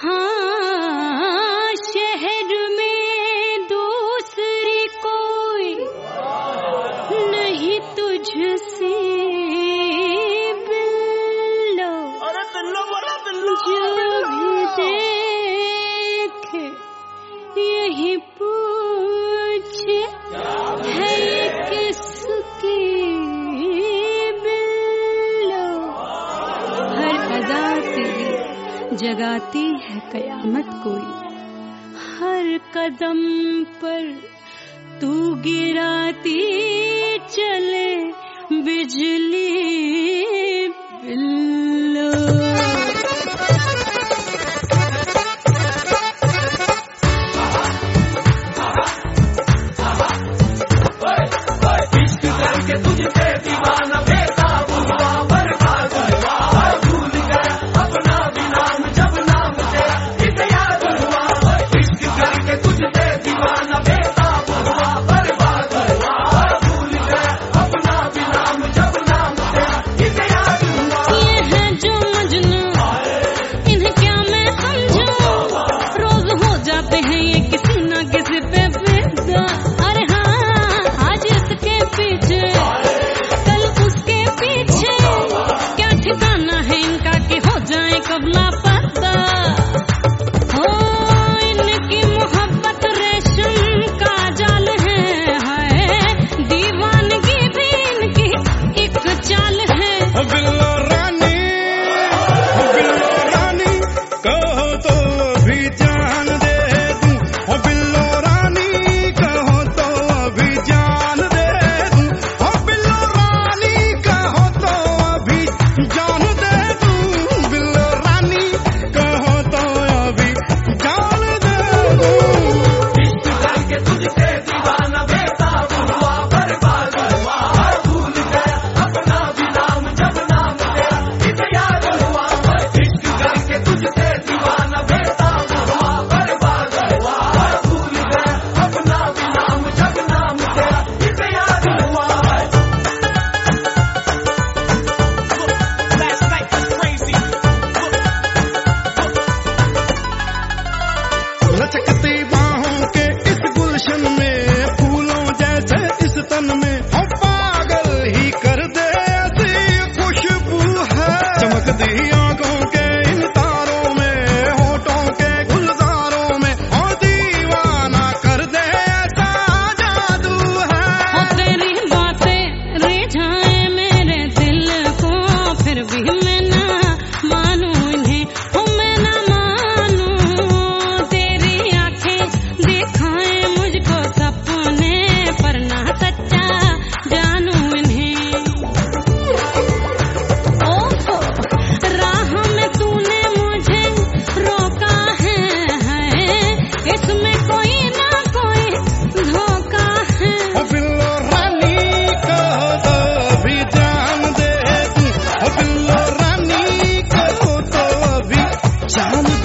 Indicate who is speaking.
Speaker 1: हाँ, शहर में दूसरी कोई नहीं तुझसे बिल्लो।
Speaker 2: अरे बिल्लो बोला, बिल्लो
Speaker 1: जो भी देखे यही पूछे है किसकी बिल्लो। हर अदा तेरी जगाती है कयामत कोई, हर कदम पर तू गिराती चले बिजली बिल्लो।
Speaker 2: इश्क करके तुझसे दीवाना बेकाबू हुआ, बर्बाद हुआ, भूल गया अपना भी नाम जब नाम तेरा एक याद हुआ। इश्क करके तुझसे दीवाना बेकाबू हुआ, बर्बाद हुआ, भूल गया अपना भी नाम जब नाम तेरा एक याद हुआ।
Speaker 1: ये है जो मजनू, इन्हें क्या मैं समझूं, रोज हो जाते हैं ये किसी ना किसी पे फिदा। अरे हाँ, आज इसके पीछे कल उसके पीछे, क्या ठिकाना है इनका कि हो जाए कब लापता। हो इनकी मोहब्बत रेशम का जाल है, हाय दीवानगी भी इनकी एक चाल है।
Speaker 3: बिल्लो रानी, कहो तो भी जान दे दूं। ओ बिल्लो रानी, कहो तो अभी जान दे दूं। ओ बिल्लो रानी, कहो तो अभी जान दे दूं। बिल्लो रानी, कहो तो अभी जान दे दूं।
Speaker 2: इश्क करके तुझसे दीवाना बेकाबू हुआ, बर्बाद हुआ, भूल गया अपना भी नाम जब नाम तेरा एक याद हुआ। इश्क करके तुझसे दीवाना बेकाबू हुआ, बर्बाद हुआ, भूल गया अपना भी नाम जब नाम तेरा एक याद हुआ। Last night was crazy.
Speaker 3: लचकती बाहों के इस गुलशन में, फूलों जैसे इस तन में, हम पागल ही कर दे ऐसी खुशबू है। चमकती आंखों के इन तारों में, होठों के गुलजारों में, ओ दीवाना कर दे ऐसा जादू है।
Speaker 1: हो तेरी बातें रिझाए मेरे दिल को, फिर भी मैं ना मानूं इन्हें, हो मैं ना मानूं। तेरी आंखें दिखाए मुझको सपने, पर ना सच्चा जानूं इन्हें। ओहो, राह में तूने मुझे रोका है, इसमें कोई ना कोई धोखा है।
Speaker 3: ओ बिल्लो रानी, कहो तो अभी जान दे दूं। ओ बिल्लो रानी, कहो तो अभी जान